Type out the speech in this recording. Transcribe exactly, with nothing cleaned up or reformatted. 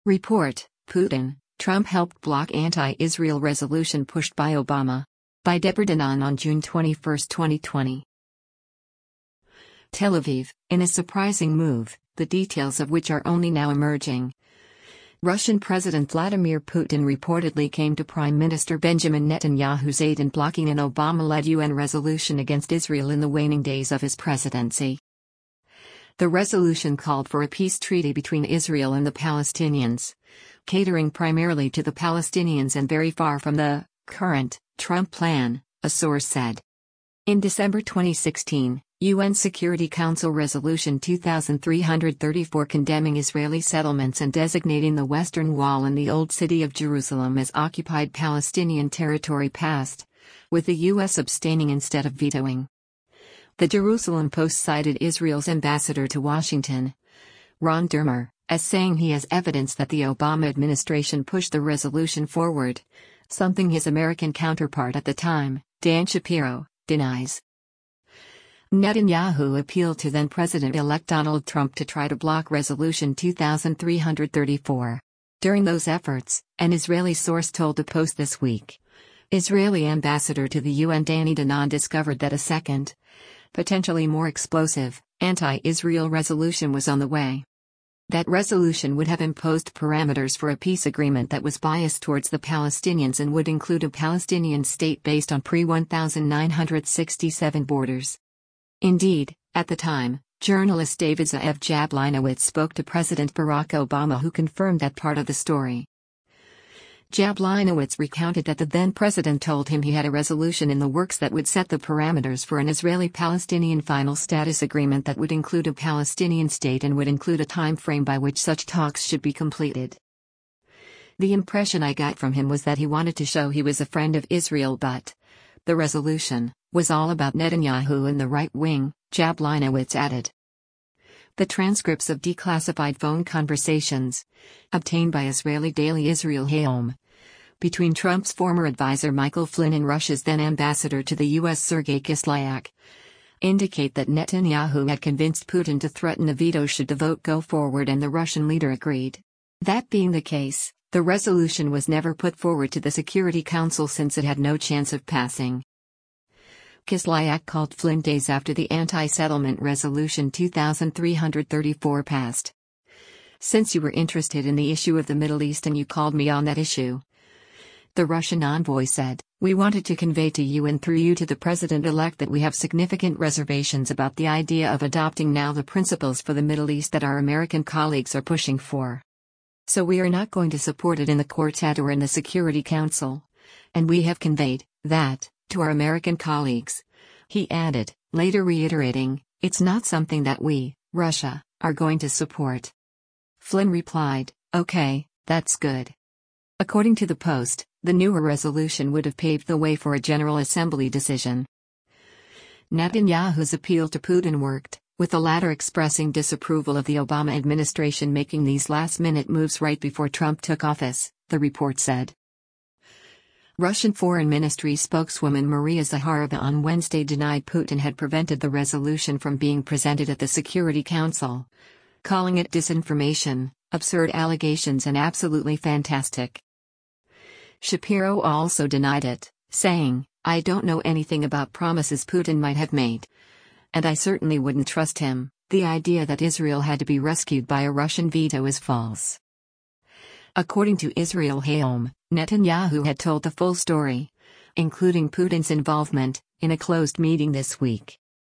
Report, Putin, Trump helped block anti-Israel resolution pushed by Obama. By Deborah Danon on June twenty-first, twenty twenty. Tel Aviv, in a surprising move, the details of which are only now emerging. Russian President Vladimir Putin reportedly came to Prime Minister Benjamin Netanyahu's aid in blocking an Obama-led U N resolution against Israel in the waning days of his presidency. The resolution called for a peace treaty between Israel and the Palestinians, catering primarily to the Palestinians and very far from the current Trump plan, a source said. In December twenty sixteen, U N Security Council Resolution two thousand three hundred thirty-four condemning Israeli settlements and designating the Western Wall and the Old City of Jerusalem as occupied Palestinian territory passed, with the U S abstaining instead of vetoing. The Jerusalem Post cited Israel's ambassador to Washington, Ron Dermer, as saying he has evidence that the Obama administration pushed the resolution forward, something his American counterpart at the time, Dan Shapiro, denies. Netanyahu appealed to then-President-elect Donald Trump to try to block Resolution two thousand three hundred thirty-four. During those efforts, an Israeli source told the Post this week, Israeli ambassador to the U N Danny Danon discovered that a second, potentially more explosive, anti-Israel resolution was on the way. That resolution would have imposed parameters for a peace agreement that was biased towards the Palestinians and would include a Palestinian state based on pre nineteen sixty-seven borders. Indeed, at the time, journalist David Ze'ev Jablonowitz spoke to President Barack Obama, who confirmed that part of the story. Jablonowitz recounted that the then-president told him he had a resolution in the works that would set the parameters for an Israeli-Palestinian final status agreement that would include a Palestinian state and would include a time frame by which such talks should be completed. The impression I got from him was that he wanted to show he was a friend of Israel, but the resolution was all about Netanyahu and the right wing, Jablonowitz added. The transcripts of declassified phone conversations, obtained by Israeli daily Israel Hayom, between Trump's former advisor Michael Flynn and Russia's then-ambassador to the U S Sergei Kislyak, indicate that Netanyahu had convinced Putin to threaten a veto should the vote go forward, and the Russian leader agreed. That being the case, the resolution was never put forward to the Security Council since it had no chance of passing. Kislyak called Flynn days after the anti-settlement resolution two thousand three hundred thirty-four passed. Since you were interested in the issue of the Middle East and you called me on that issue, the Russian envoy said, we wanted to convey to you and through you to the president-elect that we have significant reservations about the idea of adopting now the principles for the Middle East that our American colleagues are pushing for. So we are not going to support it in the Quartet or in the Security Council. And we have conveyed that to our American colleagues. He added, later reiterating, it's not something that we, Russia, are going to support. Flynn replied, okay, that's good. According to the Post, the newer resolution would have paved the way for a General Assembly decision. Netanyahu's appeal to Putin worked, with the latter expressing disapproval of the Obama administration making these last-minute moves right before Trump took office, the report said. Russian Foreign Ministry spokeswoman Maria Zakharova on Wednesday denied Putin had prevented the resolution from being presented at the Security Council, calling it disinformation, absurd allegations and absolutely fantastic. Shapiro also denied it, saying, I don't know anything about promises Putin might have made. And I certainly wouldn't trust him. The idea that Israel had to be rescued by a Russian veto is false. According to Israel Hayom, Netanyahu had told the full story, including Putin's involvement, in a closed meeting this week.